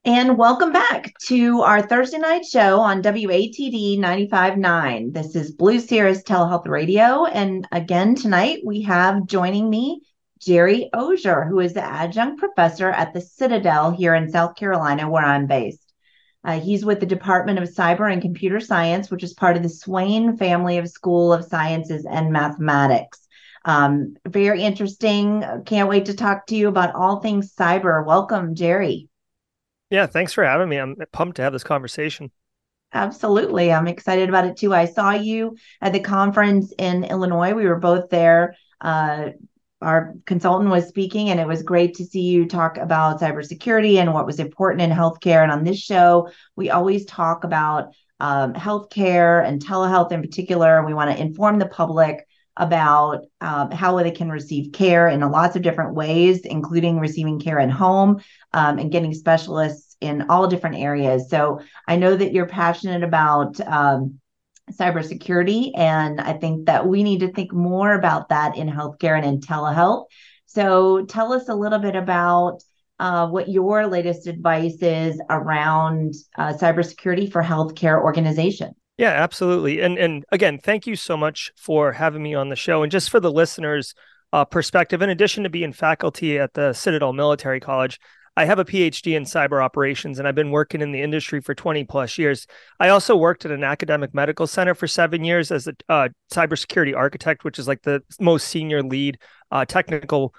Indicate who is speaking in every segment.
Speaker 1: And welcome back to our Thursday night show on WATD 95.9. This is Blue Cirrus Telehealth Radio. And again, tonight we have joining me Jerry Auger, who is the adjunct professor at the Citadel here in South Carolina, where I'm based. He's with the Department of Cyber and Computer Science, which is part of the Swain family of School of Sciences and Mathematics. Very interesting. Can't wait to talk to you about all things cyber. Welcome, Jerry.
Speaker 2: Yeah, thanks for having me. I'm pumped to have this conversation.
Speaker 1: Absolutely. I'm excited about it too. I saw you at the conference in Illinois. We were both there. Our consultant was speaking, and it was great to see you talk about cybersecurity and what was important in healthcare. And on this show, we always talk about healthcare and telehealth in particular. We want to inform the public about how they can receive care in lots of different ways, including receiving care at home and getting specialists in all different areas. So I know that you're passionate about cybersecurity, and I think that we need to think more about that in healthcare and in telehealth. So tell us a little bit about what your latest advice is around cybersecurity for healthcare organizations.
Speaker 2: Yeah, absolutely. And again, thank you so much for having me on the show. And just for the listeners' perspective, in addition to being faculty at the Citadel Military College, I have a PhD in cyber operations, and I've been working in the industry for 20 plus years. I also worked at an academic medical center for 7 years as a cybersecurity architect, which is like the most senior lead technical,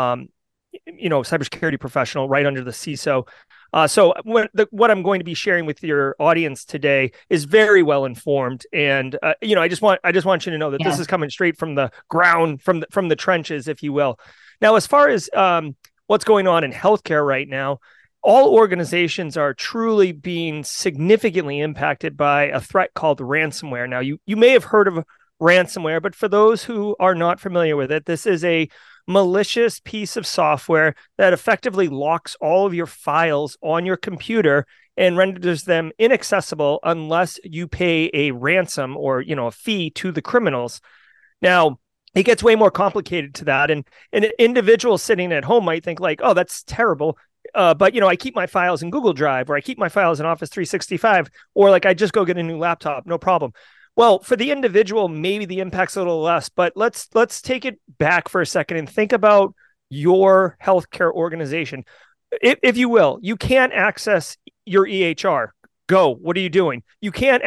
Speaker 2: cybersecurity professional right under the CISO. So what I'm going to be sharing with your audience today is very well informed, and I just want you to know that this is coming straight from the ground, from the trenches, if you will. Now, as far as what's going on in healthcare right now, all organizations are truly being significantly impacted by a threat called ransomware. Now, you may have heard of ransomware, but for those who are not familiar with it, this is a malicious piece of software that effectively locks all of your files on your computer and renders them inaccessible unless you pay a ransom or a fee to the criminals. Now, it gets way more complicated to that, and an individual sitting at home might think like, oh, that's terrible. But I keep my files in Google Drive, or I keep my files in Office 365, or like I just go get a new laptop, no problem. Well, for the individual, maybe the impact's a little less, but let's take it back for a second and think about your healthcare organization. If you will, you can't access your EHR. Go. What are you doing? You can't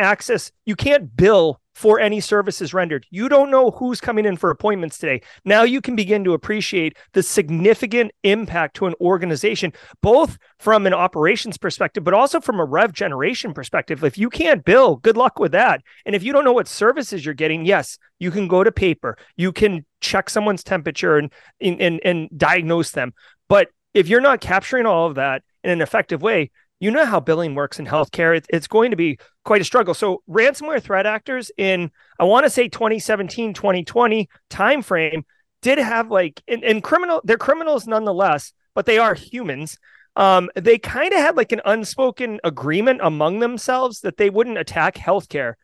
Speaker 2: bill for any services rendered. You don't know who's coming in for appointments today. Now you can begin to appreciate the significant impact to an organization, both from an operations perspective, but also from a rev generation perspective. If you can't bill, good luck with that. And if you don't know what services you're getting, yes, you can go to paper. You can check someone's temperature and diagnose them. But if you're not capturing all of that in an effective way, you know how billing works in healthcare. It's going to be quite a struggle. So ransomware threat actors in, I want to say 2017, 2020 timeframe did have they're criminals nonetheless, but they are humans. They kind of had like an unspoken agreement among themselves that they wouldn't attack healthcare.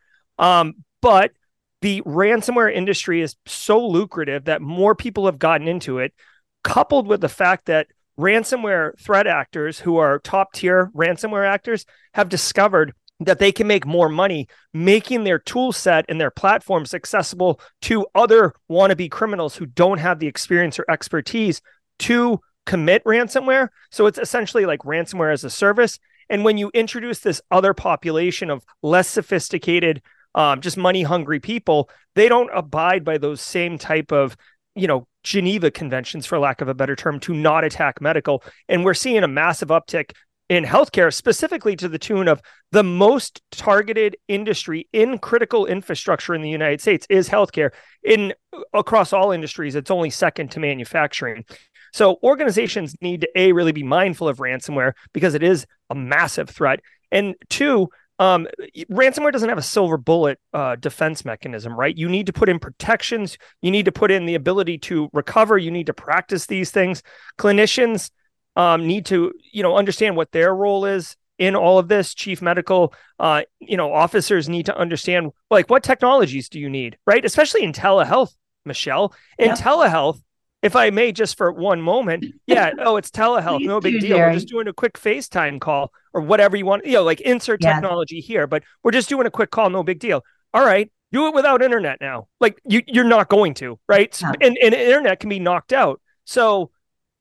Speaker 2: But the ransomware industry is so lucrative that more people have gotten into it, coupled with the fact that ransomware threat actors who are top tier ransomware actors have discovered that they can make more money making their tool set and their platforms accessible to other wannabe criminals who don't have the experience or expertise to commit ransomware. So it's essentially like ransomware as a service. And when you introduce this other population of less sophisticated, just money hungry people, they don't abide by those same type of Geneva Conventions, for lack of a better term, to not attack medical. And we're seeing a massive uptick in healthcare, specifically to the tune of the most targeted industry in critical infrastructure in the United States is healthcare. Across all industries, it's only second to manufacturing. So organizations need to really be mindful of ransomware because it is a massive threat. And two, ransomware doesn't have a silver bullet defense mechanism, right? You need to put in protections. You need to put in the ability to recover. You need to practice these things. Clinicians need to, understand what their role is in all of this. Chief medical, officers need to understand, like, what technologies do you need, right? Especially in telehealth, Michelle. In telehealth, if I may, just for one moment, it's telehealth, no big deal. We're just doing a quick FaceTime call or whatever you want, like insert technology here, but we're just doing a quick call, no big deal. All right, do it without internet now. Like you're not going to, right? Yeah. And internet can be knocked out. So,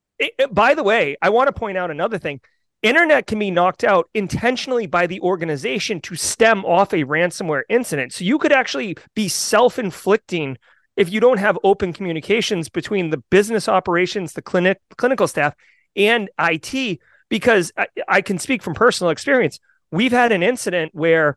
Speaker 2: by the way, I want to point out another thing. Internet can be knocked out intentionally by the organization to stem off a ransomware incident. So you could actually be self-inflicting if you don't have open communications between the business operations, the clinical staff, and IT, because I can speak from personal experience. We've had an incident where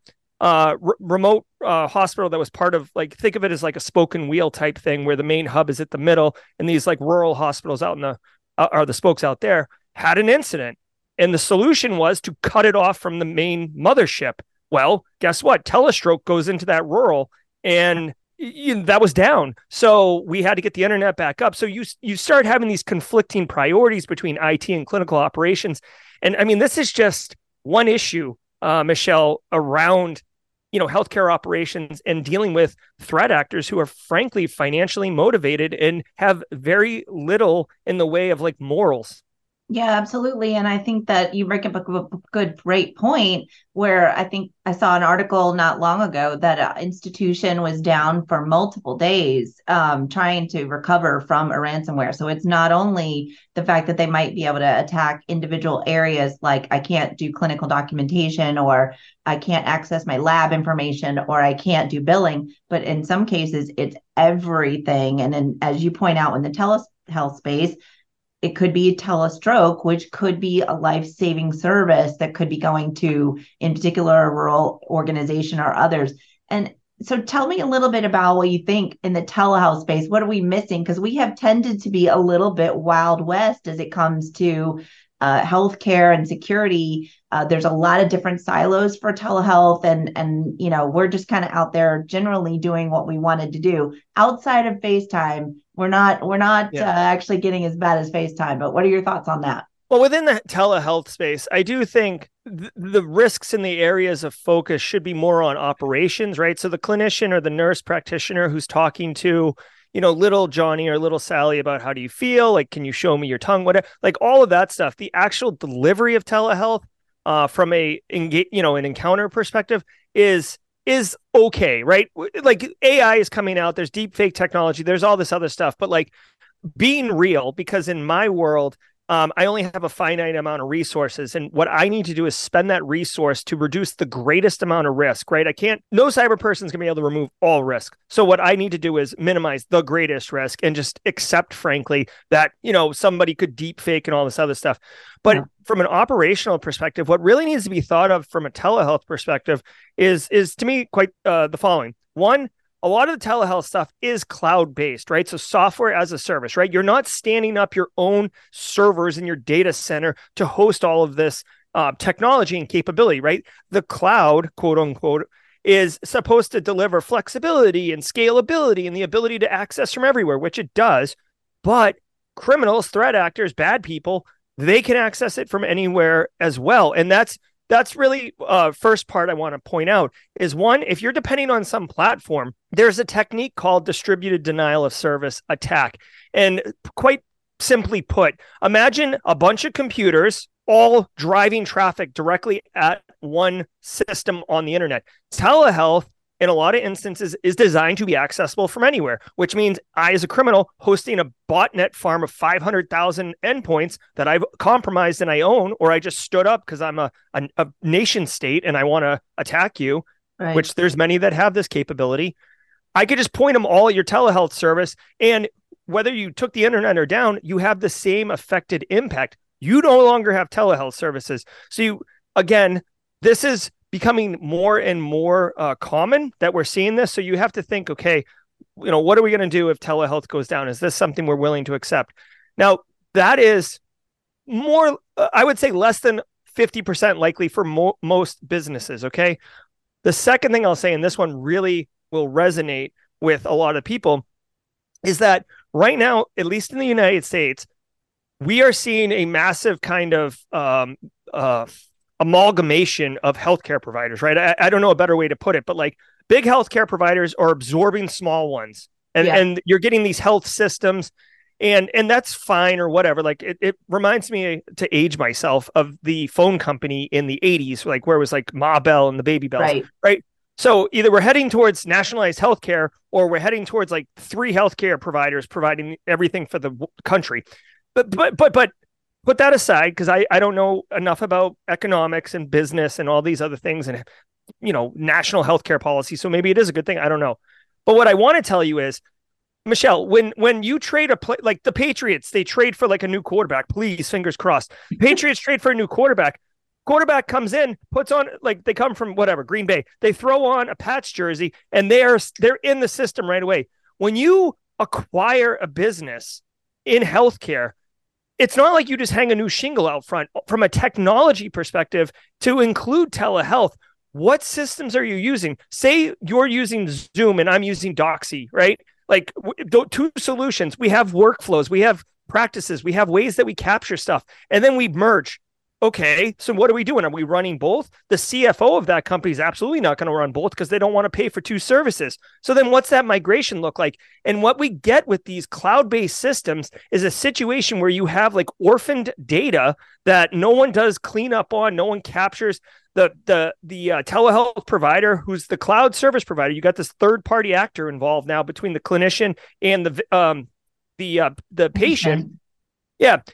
Speaker 2: remote hospital that was part of, like, think of it as like a spoken wheel type thing where the main hub is at the middle and these like rural hospitals out in the are the spokes out there, had an incident. And the solution was to cut it off from the main mothership. Well, guess what? Telestroke goes into that rural and that was down. So we had to get the internet back up. So you start having these conflicting priorities between IT and clinical operations. And I mean, this is just one issue, Michelle, around, healthcare operations and dealing with threat actors who are frankly financially motivated and have very little in the way of like morals.
Speaker 1: Yeah, absolutely. And I think that you bring up a great point where I think I saw an article not long ago that an institution was down for multiple days trying to recover from a ransomware. So it's not only the fact that they might be able to attack individual areas like I can't do clinical documentation or I can't access my lab information or I can't do billing, but in some cases it's everything. And then as you point out in the telehealth space, it could be a telestroke, which could be a life-saving service that could be going to, in particular, a rural organization or others. And so tell me a little bit about what you think in the telehealth space. What are we missing? Because we have tended to be a little bit Wild West as it comes to healthcare and security. There's a lot of different silos for telehealth, and we're just kind of out there generally doing what we wanted to do outside of FaceTime. We're not actually getting as bad as FaceTime. But what are your thoughts on that?
Speaker 2: Well, within the telehealth space, I do think the risks in the areas of focus should be more on operations, right? So the clinician or the nurse practitioner who's talking to, little Johnny or little Sally about how do you feel? Like, can you show me your tongue? Whatever, like all of that stuff. The actual delivery of telehealth from an encounter perspective is okay, right? Like AI is coming out. There's deep fake technology. There's all this other stuff. But like being real, because in my world, I only have a finite amount of resources. And what I need to do is spend that resource to reduce the greatest amount of risk, right? No cyber person is going to be able to remove all risk. So what I need to do is minimize the greatest risk and just accept, frankly, that, somebody could deep fake and all this other stuff. But from an operational perspective, what really needs to be thought of from a telehealth perspective is to me quite the following. One, a lot of the telehealth stuff is cloud-based, right? So software as a service, right? You're not standing up your own servers in your data center to host all of this technology and capability, right? The cloud, quote unquote, is supposed to deliver flexibility and scalability and the ability to access from everywhere, which it does. But criminals, threat actors, bad people, they can access it from anywhere as well. And that's really first part I want to point out is one, if you're depending on some platform, there's a technique called distributed denial of service attack. And quite simply put, imagine a bunch of computers all driving traffic directly at one system on the internet. Telehealth, in a lot of instances, is designed to be accessible from anywhere, which means I, as a criminal, hosting a botnet farm of 500,000 endpoints that I've compromised and I own, or I just stood up because I'm a nation state and I want to attack you, right, which there's many that have this capability. I could just point them all at your telehealth service, and whether you took the internet or down, you have the same affected impact. You no longer have telehealth services. So this is becoming more and more common that we're seeing this. So you have to think, okay, what are we going to do if telehealth goes down? Is this something we're willing to accept? Now, that is more, I would say less than 50% likely for most businesses, okay? The second thing I'll say, and this one really will resonate with a lot of people, is that right now, at least in the United States, we are seeing a massive kind of amalgamation of healthcare providers, right? I don't know a better way to put it, but like big healthcare providers are absorbing small ones, and you're getting these health systems. And that's fine or whatever. Like it reminds me to age myself of the phone company in the 80s, like where it was like Ma Bell and the Baby Bells, right? So either we're heading towards nationalized healthcare or we're heading towards like 3 healthcare providers providing everything for the country. But put that aside, because I don't know enough about economics and business and all these other things and, national healthcare policy. So maybe it is a good thing. I don't know. But what I want to tell you is, Michelle, when you trade a play, like the Patriots, they trade for like a new quarterback. Please, fingers crossed. Patriots trade for a new quarterback. Quarterback comes in, puts on, like, they come from whatever, Green Bay. They throw on a Pats jersey and they're in the system right away. When you acquire a business in healthcare, it's not like you just hang a new shingle out front. From a technology perspective, to include telehealth, what systems are you using? Say you're using Zoom and I'm using Doxy, right? Like 2 solutions. We have workflows, we have practices, we have ways that we capture stuff, and then we merge. Okay, so what are we doing? Are we running both? The CFO of that company is absolutely not going to run both because they don't want to pay for 2 services. So then what's that migration look like? And what we get with these cloud-based systems is a situation where you have like orphaned data that no one does cleanup on, no one captures. The telehealth provider, who's the cloud service provider, you got this third-party actor involved now between the clinician and the patient. Yeah.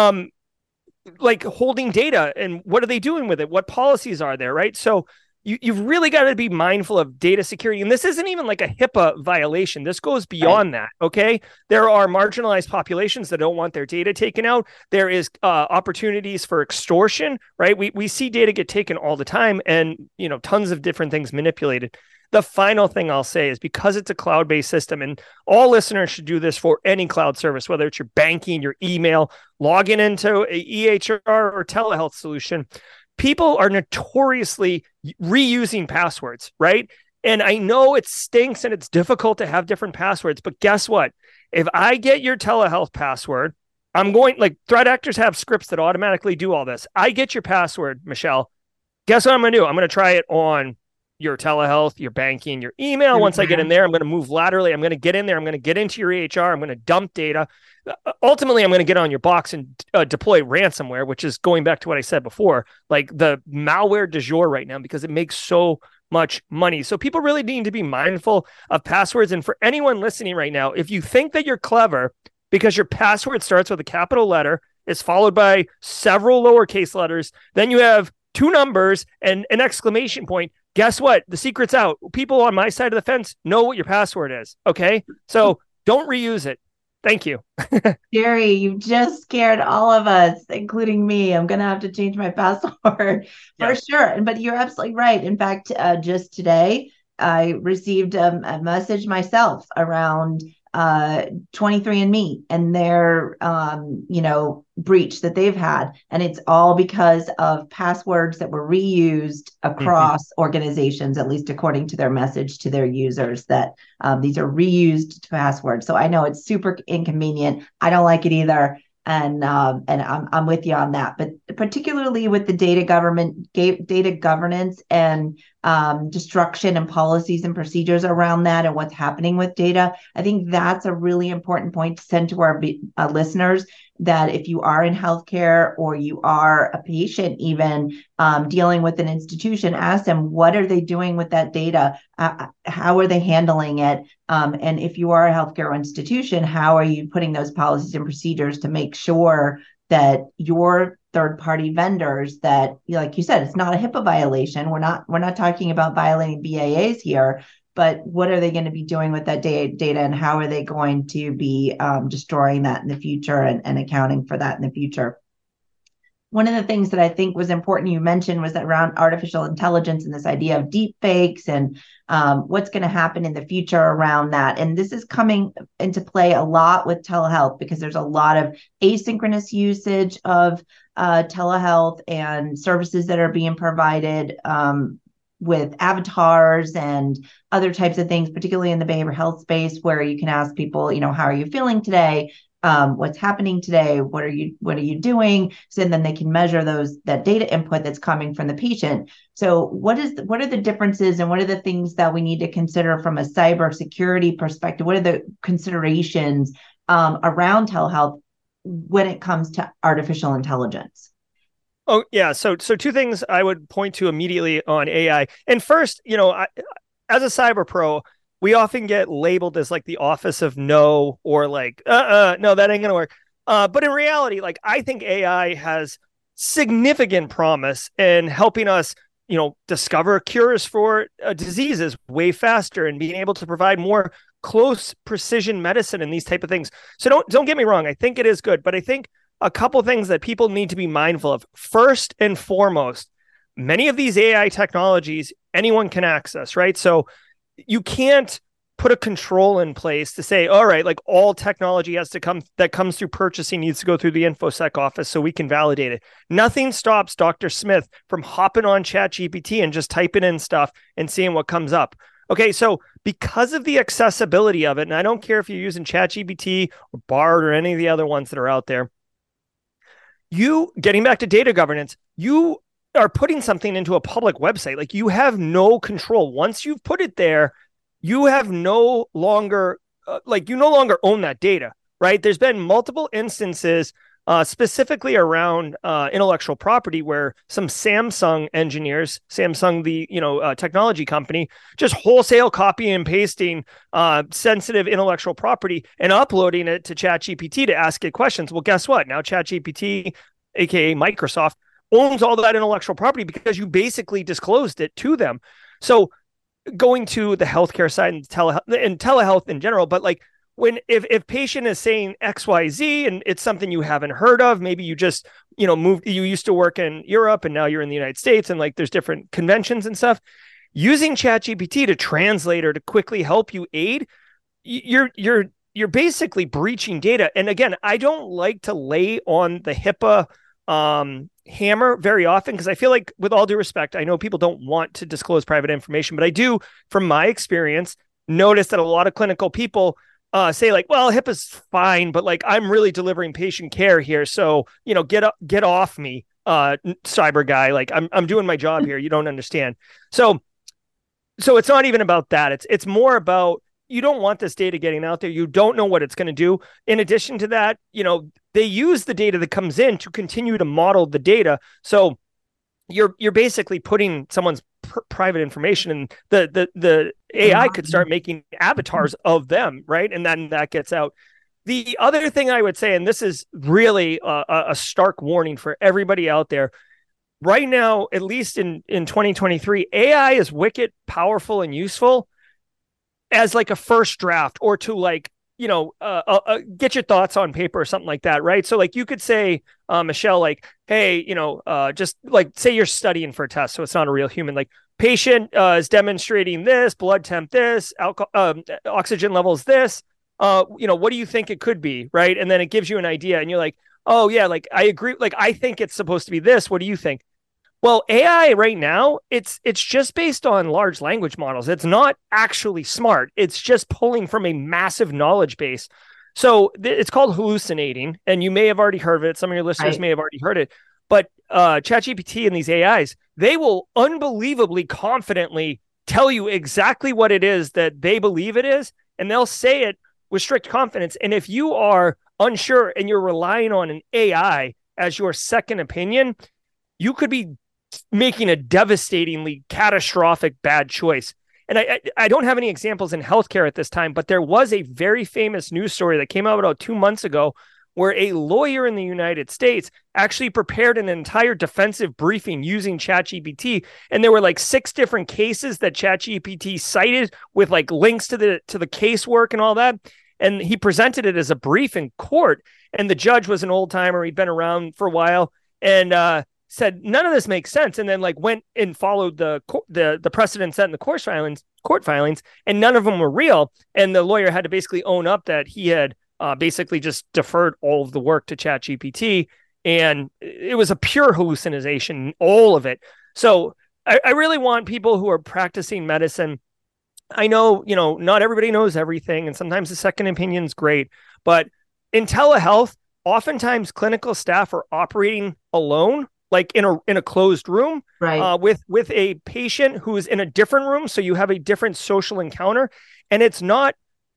Speaker 2: Like holding data, and what are they doing with it? What policies are there, right? So you've really got to be mindful of data security. And this isn't even like a HIPAA violation. This goes beyond that, okay? There are marginalized populations that don't want their data taken out. There is opportunities for extortion, right? We see data get taken all the time and, tons of different things manipulated. The final thing I'll say is, because it's a cloud-based system, and all listeners should do this for any cloud service, whether it's your banking, your email, logging into a EHR or telehealth solution, people are notoriously reusing passwords, right? And I know it stinks and it's difficult to have different passwords, but guess what? If I get your telehealth password, threat actors have scripts that automatically do all this. I get your password, Michelle. Guess what I'm going to do? I'm going to try it on your telehealth, your banking, your email. Once I get in there, I'm going to move laterally. I'm going to get in there. I'm going to get into your EHR. I'm going to dump data. Ultimately, I'm going to get on your box and deploy ransomware, which is going back to what I said before, like the malware du jour right now, because it makes so much money. So people really need to be mindful of passwords. And for anyone listening right now, if you think that you're clever because your password starts with a capital letter, is followed by several lowercase letters, then you have 2 numbers and an exclamation point, guess what? The secret's out. People on my side of the fence know what your password is. Okay. So don't reuse it. Thank you.
Speaker 1: Jerry, you just scared all of us, including me. I'm going to have to change my password for sure. But you're absolutely right. In fact, just today, I received a message myself around 23andMe and their breach that they've had, and it's all because of passwords that were reused across organizations, at least according to their message to their users, that these are reused passwords. So I know it's super inconvenient. I don't like it either. And I'm with you on that, but particularly with the data governance and destruction and policies and procedures around that and what's happening with data, I think that's a really important point to send to our listeners, that if you are in healthcare or you are a patient, even dealing with an institution, ask them, what are they doing with that data? How are they handling it? And if you are a healthcare institution, how are you putting those policies and procedures to make sure that your third-party vendors, that, like you said, it's not a HIPAA violation. We're not talking about violating BAAs here, but what are they going to be doing with that data, and how are they going to be destroying that in the future and accounting for that in the future? One of the things that I think was important you mentioned was that around artificial intelligence and this idea of deep fakes and what's going to happen in the future around that. And this is coming into play a lot with telehealth, because there's a lot of asynchronous usage of telehealth and services that are being provided with avatars and other types of things, particularly in the behavioral health space, where you can ask people, how are you feeling today? What's happening today? What are you doing? So then they can measure that data input that's coming from the patient. So what are the differences, and what are the things that we need to consider from a cybersecurity perspective? What are the considerations around telehealth when it comes to artificial intelligence?
Speaker 2: Oh, yeah. So two things I would point to immediately on AI. And first, as a cyber pro, we often get labeled as like the office of no, or like, no, that ain't going to work. But in reality, like, I think AI has significant promise in helping us, discover cures for diseases way faster, and being able to provide more close precision medicine and these type of things. So don't get me wrong. I think it is good, but I think a couple things that people need to be mindful of. First and foremost, many of these AI technologies, anyone can access, right? So you can't put a control in place to say, all right, like all technology that comes through purchasing needs to go through the InfoSec office so we can validate it. Nothing stops Dr. Smith from hopping on ChatGPT and just typing in stuff and seeing what comes up. Okay, so because of the accessibility of it, and I don't care if you're using ChatGPT or Bard or any of the other ones that are out there, getting back to data governance, you are putting something into a public website. Like, you have no control. Once you've put it there, you have no longer, you no longer own that data, right? There's been multiple instances, specifically around intellectual property, where some Samsung engineers, Samsung, the technology company, just wholesale copying and pasting sensitive intellectual property and uploading it to ChatGPT to ask it questions. Well, guess what? Now ChatGPT, aka Microsoft, owns all that intellectual property because you basically disclosed it to them. So going to the healthcare side and telehealth in general, but like, if patient is saying XYZ and it's something you haven't heard of, maybe you just, you used to work in Europe and now you're in the United States, and like there's different conventions and stuff, using ChatGPT to translate or to quickly help you aid, you're basically breaching data. And again, I don't like to lay on the HIPAA hammer very often, because I feel like, with all due respect, I know people don't want to disclose private information, but I do, from my experience, notice that a lot of clinical people say like, well, HIPAA's fine, but like, I'm really delivering patient care here, so get off me, cyber guy. Like, I'm doing my job here. You don't understand. So it's not even about that. It's more about, you don't want this data getting out there. You don't know what it's going to do. In addition to that, they use the data that comes in to continue to model the data. So you're basically putting someone's private information, and the AI could start making avatars of them, right? And then that gets out. The other thing I would say, and this is really a stark warning for everybody out there, right now, at least in 2023, AI is wicked powerful and useful as like a first draft, or to like, get your thoughts on paper or something like that, right? So like, you could say, Michelle, like, hey, just like, say you're studying for a test, so it's not a real human, like, patient is demonstrating this, blood temp this, oxygen levels this, what do you think it could be, right? And then it gives you an idea, and you're like, oh yeah, like, I agree, like, I think it's supposed to be this, what do you think? Well, AI right now, it's just based on large language models. It's not actually smart. It's just pulling from a massive knowledge base. So it's called hallucinating, and you may have already heard of it. Some of your listeners may have already heard it. But ChatGPT and these AIs, they will unbelievably confidently tell you exactly what it is that they believe it is, and they'll say it with strict confidence. And if you are unsure and you're relying on an AI as your second opinion, you could be making a devastatingly catastrophic bad choice. And I don't have any examples in healthcare at this time, but there was a very famous news story that came out about 2 months ago, where a lawyer in the United States actually prepared an entire defensive briefing using ChatGPT. And there were like 6 different cases that ChatGPT cited with like links to the casework and all that. And he presented it as a brief in court. And the judge was an old timer. He'd been around for a while, and said none of this makes sense, and then like went and followed the precedent set in the court filings, and none of them were real. And the lawyer had to basically own up that he had basically just deferred all of the work to ChatGPT, and it was a pure hallucination, all of it. So I really want people who are practicing medicine. I know, not everybody knows everything, and sometimes the second opinion is great, but in telehealth, oftentimes clinical staff are operating alone, like in a closed room,
Speaker 1: right,
Speaker 2: with a patient who is in a different room. So you have a different social encounter, and it's not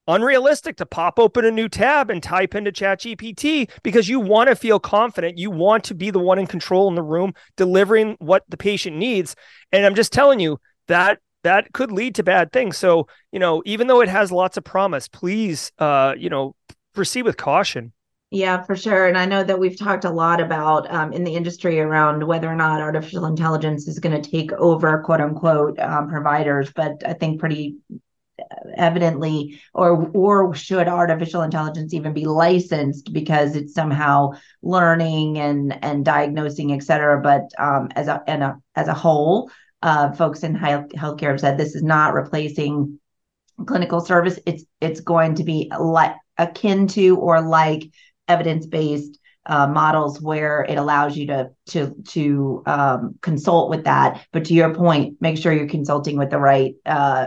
Speaker 2: unrealistic to pop open a new tab and type into ChatGPT because you want to feel confident. You want to be the one in control in the room, delivering what the patient needs. And I'm just telling you that could lead to bad things. So, even though it has lots of promise, please, proceed with caution.
Speaker 1: Yeah, for sure. And I know that we've talked a lot about in the industry around whether or not artificial intelligence is going to take over, quote unquote, providers. But I think pretty evidently, or should artificial intelligence even be licensed because it's somehow learning and diagnosing, et cetera. But as a whole, folks in healthcare have said this is not replacing clinical service. It's going to be like akin to or like evidence-based models where it allows you to consult with that. But to your point, make sure you're consulting with the right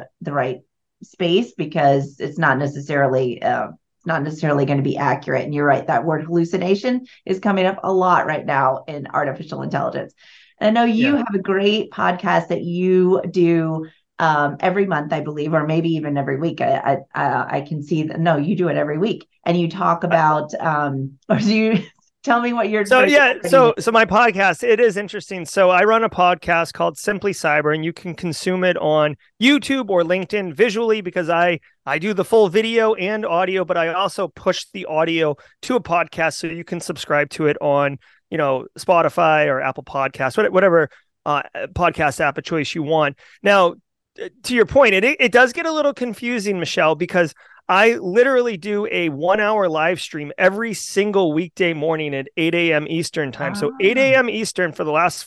Speaker 1: space, because it's not necessarily going to be accurate. And you're right, that word hallucination is coming up a lot right now in artificial intelligence. And I know you have a great podcast that you do every month, I believe, or maybe even every week. I can see that. No, you do it every week, and you talk about, or do you tell me what you're?
Speaker 2: So my podcast, it is interesting. So I run a podcast called Simply Cyber, and you can consume it on YouTube or LinkedIn visually because I do the full video and audio, but I also push the audio to a podcast so you can subscribe to it on Spotify or Apple Podcasts, whatever podcast app of choice you want. Now, to your point, it does get a little confusing, Michelle, because I literally do a 1 hour live stream every single weekday morning at 8 a.m. Eastern time. So 8 a.m. Eastern for the last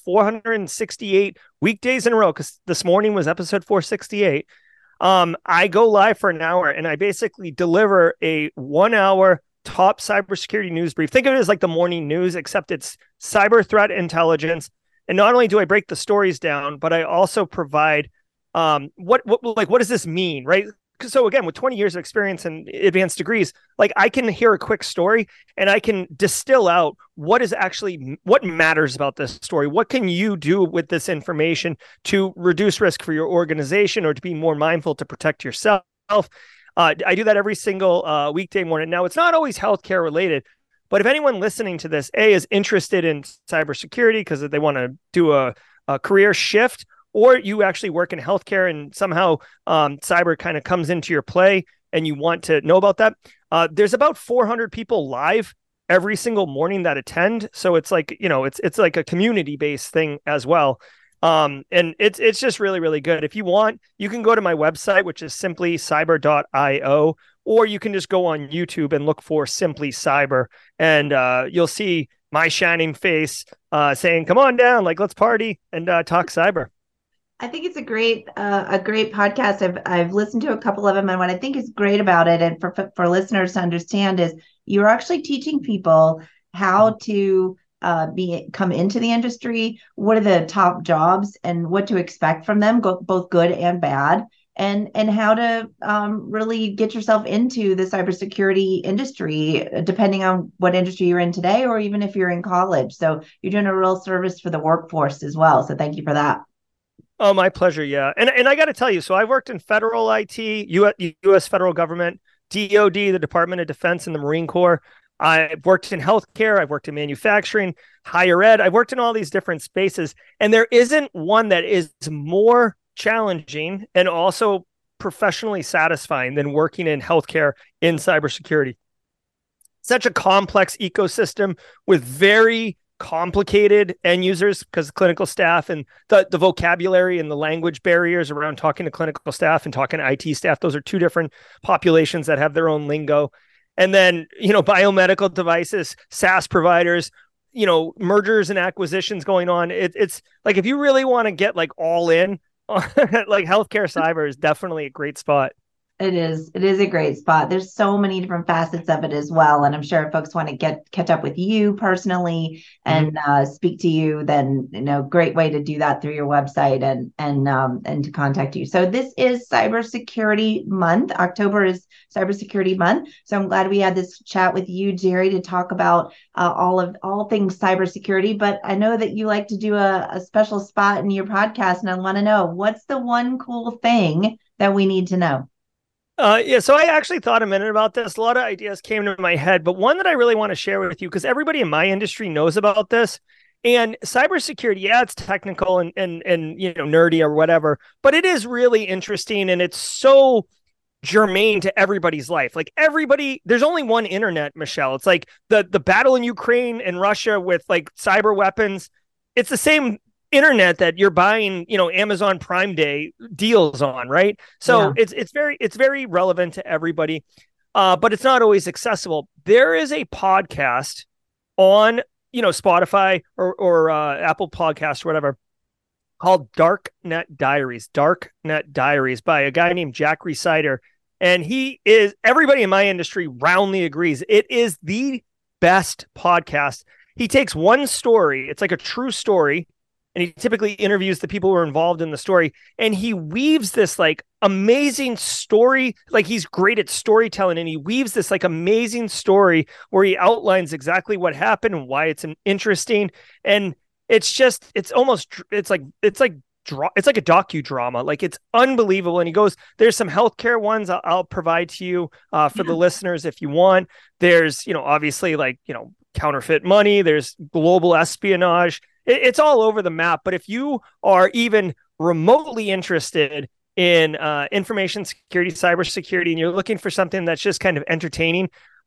Speaker 2: 468 weekdays in a row, because this morning was episode 468. I go live for an hour and I basically deliver a 1 hour top cybersecurity news brief. Think of it as like the morning news, except it's cyber threat intelligence. And not only do I break the stories down, but I also provide what does this mean, right? So again, with 20 years of experience and advanced degrees, like I can hear a quick story and I can distill out what matters about this story. What can you do with this information to reduce risk for your organization or to be more mindful to protect yourself? I do that every single weekday morning. Now, it's not always healthcare related, but if anyone listening to this, is interested in cybersecurity because they want to do a career shift, or you actually work in healthcare and somehow cyber kind of comes into your play and you want to know about that, there's about 400 people live every single morning that attend. So it's like, it's like a community-based thing as well. And it's just really, really good. If you want, you can go to my website, which is simplycyber.io, or you can just go on YouTube and look for Simply Cyber, and you'll see my shining face saying, come on down, like, let's party and talk cyber.
Speaker 1: I think it's a great podcast. I've listened to a couple of them, and what I think is great about it, and for listeners to understand, is you're actually teaching people how to come into the industry, what are the top jobs, and what to expect from them, both good and bad, and how to really get yourself into the cybersecurity industry, depending on what industry you're in today, or even if you're in college. So you're doing a real service for the workforce as well. So thank you for that.
Speaker 2: Oh, my pleasure. Yeah. And I got to tell you, so I've worked in federal IT, U.S. federal government, DOD, the Department of Defense, and the Marine Corps. I've worked in healthcare. I've worked in manufacturing, higher ed. I've worked in all these different spaces. And there isn't one that is more challenging and also professionally satisfying than working in healthcare in cybersecurity. Such a complex ecosystem with very complicated end users, because clinical staff and the vocabulary and the language barriers around talking to clinical staff and talking to IT staff, those are two different populations that have their own lingo. And then, biomedical devices, SaaS providers, mergers and acquisitions going on. It's like, if you really want to get like all in, like healthcare cyber is definitely a great spot.
Speaker 1: It is a great spot. There's so many different facets of it as well. And I'm sure if folks want to catch up with you personally and speak to you, then, great way to do that through your website and to contact you. So this is Cybersecurity Month. October is Cybersecurity Month. So I'm glad we had this chat with you, Jerry, to talk about all things cybersecurity. But I know that you like to do a special spot in your podcast, and I want to know, what's the one cool thing that we need to know?
Speaker 2: Yeah, so I actually thought a minute about this. A lot of ideas came to my head, but one that I really want to share with you, because everybody in my industry knows about this. And cybersecurity, yeah, it's technical and nerdy or whatever, but it is really interesting and it's so germane to everybody's life. Like everybody, there's only one internet, Michelle. It's like the battle in Ukraine and Russia with like cyber weapons. It's the same internet that you're buying, Amazon Prime Day deals on, right? So yeah. It's very relevant to everybody, but it's not always accessible. There is a podcast on Spotify or Apple Podcast or whatever called Darknet Diaries by a guy named Jack Rhysider. And everybody in my industry roundly agrees it is the best podcast. He takes one story, it's like a true story, and he typically interviews the people who are involved in the story, and he weaves this like amazing story. Like he's great at storytelling, and he weaves this like amazing story where he outlines exactly what happened and why it's interesting. And it's like a docudrama. Like it's unbelievable. And he goes, there's some healthcare ones I'll provide to you for the listeners if you want. There's, obviously like, counterfeit money. There's global espionage. It's all over the map. But if you are even remotely interested in information security, cybersecurity, and you're looking for something that's just kind of entertaining,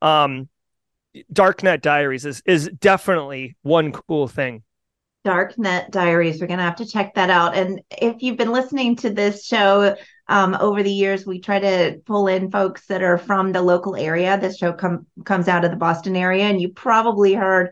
Speaker 2: Darknet Diaries is definitely one cool thing.
Speaker 1: Darknet Diaries. We're going to have to check that out. And if you've been listening to this show over the years, we try to pull in folks that are from the local area. This show comes out of the Boston area, and you probably heard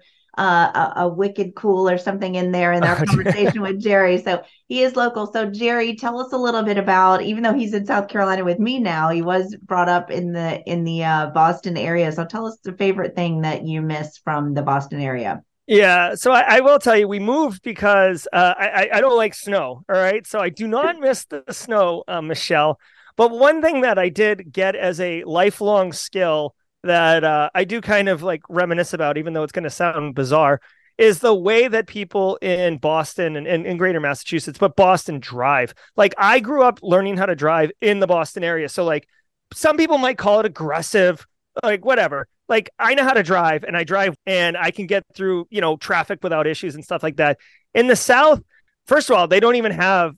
Speaker 1: a Wicked Cool or something in there in our conversation with Jerry. So he is local. So Jerry, tell us a little bit about, even though he's in South Carolina with me now, he was brought up in the Boston area. So tell us the favorite thing that you miss from the Boston area.
Speaker 2: Yeah, so I will tell you, we moved because I don't like snow. All right, so I do not miss the snow, Michelle. But one thing that I did get as a lifelong skill that I do kind of like reminisce about, even though it's going to sound bizarre, is the way that people in Boston and in greater Massachusetts, but Boston drive. Like I grew up learning how to drive in the Boston area. So like some people might call it aggressive, like whatever. Like I know how to drive and I drive and I can get through, traffic without issues and stuff like that. In the South, first of all, they don't even have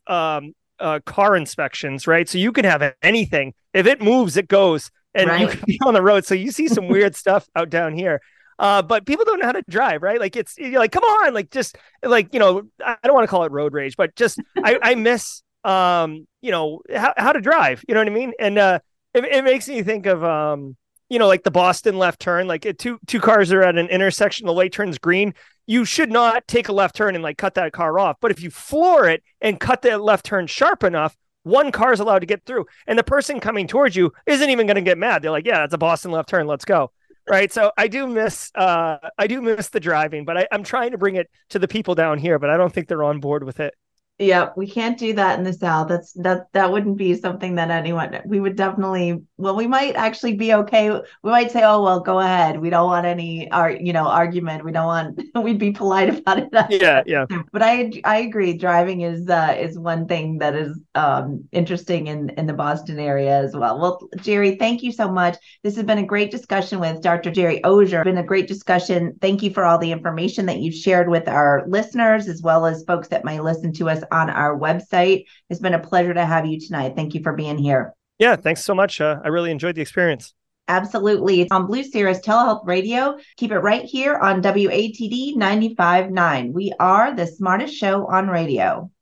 Speaker 2: car inspections, right? So you can have anything. If it moves, it goes, and right. You can be on the road. So you see some weird stuff out down here. But people don't know how to drive, right? Like you're like, come on, like just like, I don't want to call it road rage, but just I miss how to drive. You know what I mean? And it makes me think of like the Boston left turn, like two cars are at an intersection, the light turns green. You should not take a left turn and like cut that car off. But if you floor it and cut that left turn sharp enough, one car is allowed to get through. And the person coming towards you isn't even going to get mad. They're like, yeah, it's a Boston left turn. Let's go. Right. So I do miss the driving, but I'm trying to bring it to the people down here, but I don't think they're on board with it.
Speaker 1: Yeah, we can't do that in the South. That wouldn't be something that we would definitely, well, we might actually be okay. We might say, oh, well, go ahead. We don't want any argument. We don't want, we'd be polite about it.
Speaker 2: Yeah.
Speaker 1: But I agree. Driving is one thing that is interesting in the Boston area as well. Well, Jerry, thank you so much. This has been a great discussion with Dr. Jerry Auger. It's been a great discussion. Thank you for all the information that you've shared with our listeners, as well as folks that might listen to us on our website. It's been a pleasure to have you tonight. Thank you for being here.
Speaker 2: Yeah, thanks so much. I really enjoyed the experience.
Speaker 1: Absolutely. It's on Blue Cirrus Telehealth Radio. Keep it right here on WATD 95.9. We are the smartest show on radio.